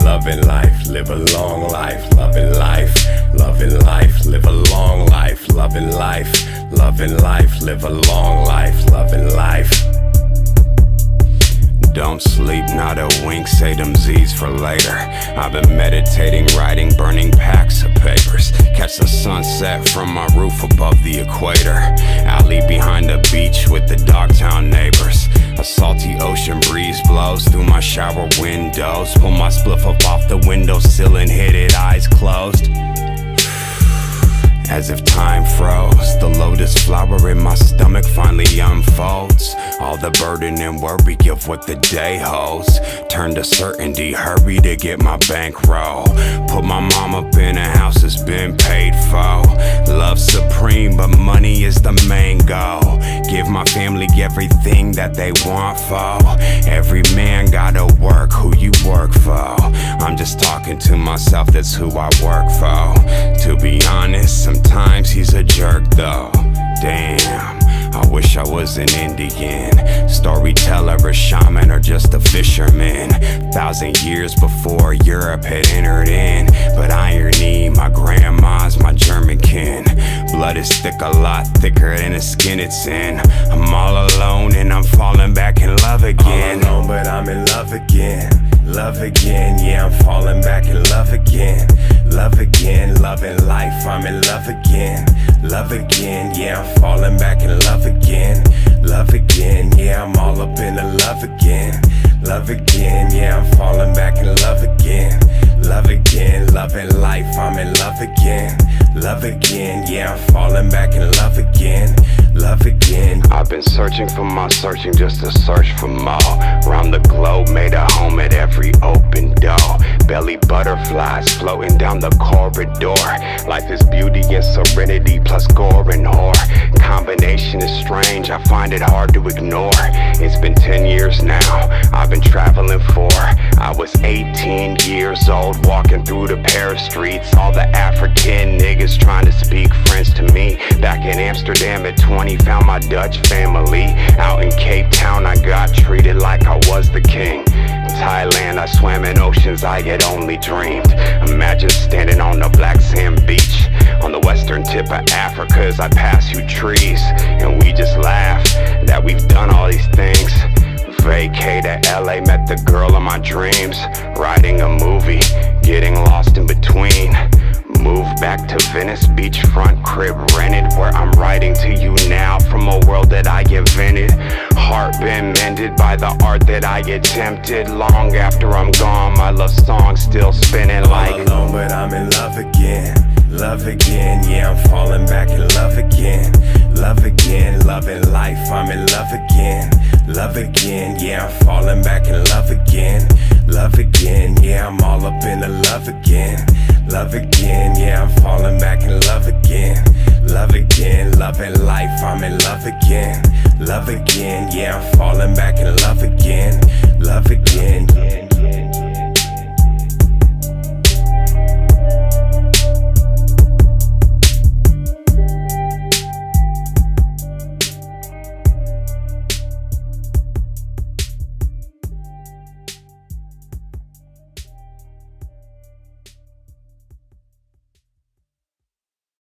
Loving life, live a long life. Loving life, loving life, live a long life. Loving life, loving life, live a long life. Loving life. Don't sleep, not a wink, say them Z's for later. I've been meditating, writing, burning packs of papers. Catch the sunset from my roof above the equator. Alley behind the beach with the Dogtown neighbors. A salty ocean breeze blows through my shower windows. Pull my spliff up off the windowsill and hit it eyes closed. As if time froze, the lotus flower in my stomach finally unfolds. All the burden and worry of what the day holds turn to certainty, hurry to get my bankroll. Put my mom up in a house that's been paid for. Love supreme, but money is the main goal. Give my family everything that they want for. Every man gotta work who you work for. I'm just talking to myself, that's who I work for. To be honest, sometimes he's a jerk though. Damn, I wish I was an Indian storyteller, a shaman, or just a fisherman. 1,000 years before Europe had entered in. But irony, my grandma's my German kin. Blood is thick, a lot thicker than the skin it's in. I'm all alone and I'm falling back in love again. All alone, but I'm in love again. Love again, yeah, I'm falling back in love again. Love again, loving life, I'm in love again. Love again, yeah, I'm falling back in love again. Love again, yeah, I'm all up in the love again. Love again, yeah, I'm falling back in love again. Love again, loving life, I'm in love again. Love again, yeah, I'm falling back in love again. Love again. I've been searching for my searching just to search for more. Round the globe, made a home at every open door. Belly butterflies floating down the corridor. Life is beauty and serenity plus gore and horror. Combination is strange, I find it hard to ignore. It's been 10 years now, I've been traveling for. I was 18 years old, walking through the Paris streets. All the African niggas trying to speak French to me. Back in Amsterdam at 20, found my Dutch family. Out in Cape Town, I got treated like I was the king. Thailand, I swam in oceans I had only dreamed. Imagine standing on the black sand beach on the western tip of Africa as I pass you trees, and we just laugh that we've done all these things. Vacay to LA, met the girl of my dreams. Writing a movie, getting lost in between. Moved back to Venice, beachfront crib rented, where I'm writing to you now from a world that I invented. Heart been mended by the art that I attempted. Long after I'm gone, my love song still spinning like all alone, but I'm in love again. Love again, yeah, I'm falling back in love again. Love again, loving life, I'm in love again. Love again, yeah, I'm falling back in love again. Love again, yeah, I'm all up in the love again. Love again, yeah, I'm falling back in love again. Love again, loving life, I'm in love again. Love again, yeah, I'm falling back in love again. Love again.